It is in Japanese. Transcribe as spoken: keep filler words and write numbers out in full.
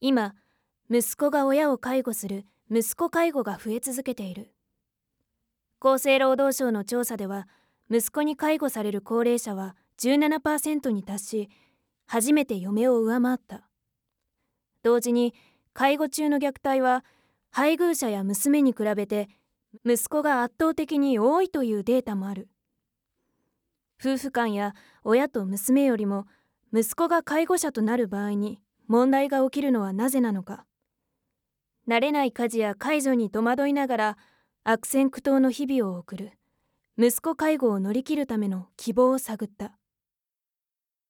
今、息子が親を介護する息子介護が増え続けている。厚生労働省の調査では、息子に介護される高齢者は じゅうななパーセント に達し、初めて嫁を上回った。同時に、介護中の虐待は配偶者や娘に比べて息子が圧倒的に多いというデータもある。夫婦間や親と娘よりも息子が介護者となる場合に問題が起きるのはなぜなのか。慣れない家事や介助に戸惑いながら悪戦苦闘の日々を送る息子介護を乗り切るための希望を探った。